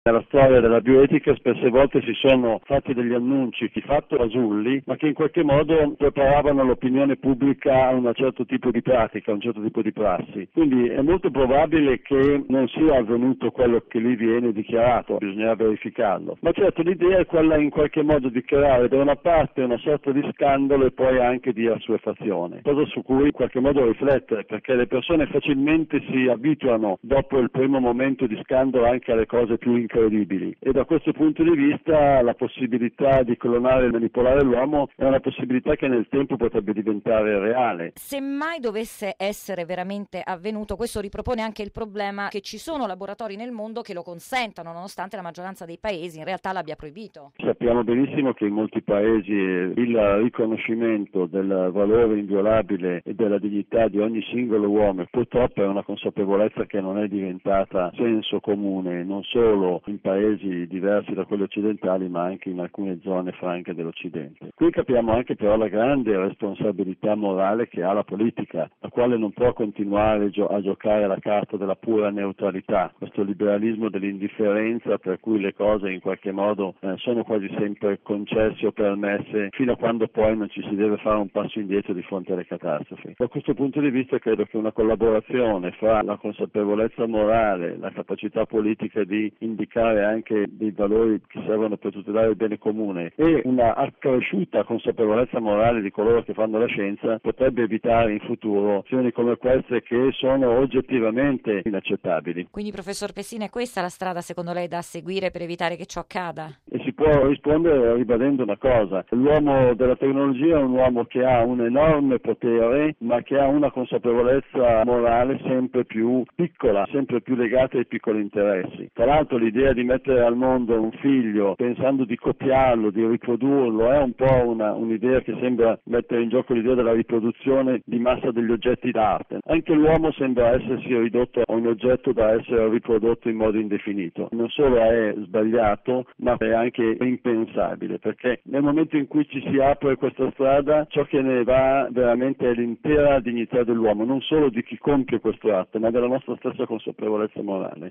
Nella storia della bioetica spesse volte si sono fatti degli annunci di fatto fasulli, ma che in qualche modo preparavano l'opinione pubblica a un certo tipo di pratica, a un certo tipo di prassi. Quindi è molto probabile che non sia avvenuto quello che lì viene dichiarato, bisogna verificarlo. Ma certo l'idea è quella in qualche modo di creare da una parte una sorta di scandalo e poi anche di assuefazione, cosa su cui in qualche modo riflettere, perché le persone facilmente si abituano dopo il primo momento di scandalo anche alle cose più incredibili, e da questo punto di vista la possibilità di clonare e manipolare l'uomo è una possibilità che nel tempo potrebbe diventare reale. Se mai dovesse essere veramente avvenuto, questo ripropone anche il problema che ci sono laboratori nel mondo che lo consentano, nonostante la maggioranza dei paesi in realtà l'abbia proibito. Sappiamo benissimo che in molti paesi il riconoscimento del valore inviolabile e della dignità di ogni singolo uomo purtroppo è una consapevolezza che non è diventata senso comune, non solo in paesi diversi da quelli occidentali, ma anche in alcune zone franche dell'Occidente. Qui capiamo anche però la grande responsabilità morale che ha la politica, la quale non può continuare a giocare la carta della pura neutralità, questo liberalismo dell'indifferenza per cui le cose in qualche modo sono quasi sempre concesse o permesse fino a quando poi non ci si deve fare un passo indietro di fronte alle catastrofi. Da questo punto di vista credo che una collaborazione fra la consapevolezza morale, la capacità politica di indicare anche dei valori che servono per tutelare il bene comune e una accresciuta consapevolezza morale di coloro che fanno la scienza potrebbe evitare in futuro azioni come queste che sono oggettivamente inaccettabili. Quindi, professor Pessina, è questa la strada secondo lei da seguire per evitare che ciò accada? E si può rispondere ribadendo una cosa: l'uomo della tecnologia è un uomo che ha un enorme potere, ma che ha una consapevolezza morale sempre più piccola, sempre più legata ai piccoli interessi. Tra l'altro l'idea di mettere al mondo un figlio pensando di copiarlo, di riprodurlo, è un po' un'idea che sembra mettere in gioco l'idea della riproduzione di massa degli oggetti d'arte. Anche l'uomo sembra essersi ridotto a un oggetto da essere riprodotto in modo indefinito. Non solo è sbagliato, ma è anche impensabile, perché nel momento in cui ci si apre questa strada, ciò che ne va veramente è l'intera dignità dell'uomo, non solo di chi compie questo atto, ma della nostra stessa consapevolezza morale.